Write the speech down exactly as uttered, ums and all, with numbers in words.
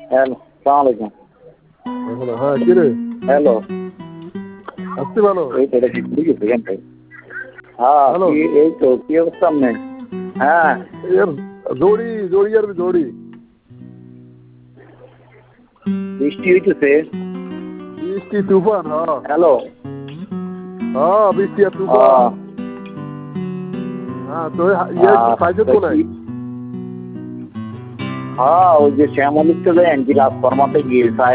Hello, সালাম আলাইকুম। হ্যাঁ কি রে? হ্যালো, আসছি ভালো। এই তো এটা ঠিক বুঝেছি এখানটাই। হ্যাঁ, হ্যালো। কি এই তো কি অবস্থা আপনার? হ্যাঁ, এর জড়ি জড়ি আর জড়ি বৃষ্টি হইতেছে। বৃষ্টি তুফান। হ্যাঁ হ্যালো, হ্যাঁ বৃষ্টি আর তুফান। আহ, হ্যাঁ তো ইয়ে আহ, খাইছে তা তো নাই? কি- হ্যাঁ, ওই যে শ্যামলিক চলে এনজি রাজকর্মাতে গিয়ে চাই